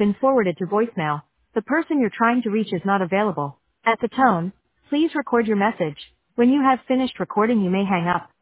been forwarded to voicemail. The person you're trying to reach is not available. At the tone, please record your message. When you have finished recording, you may hang up.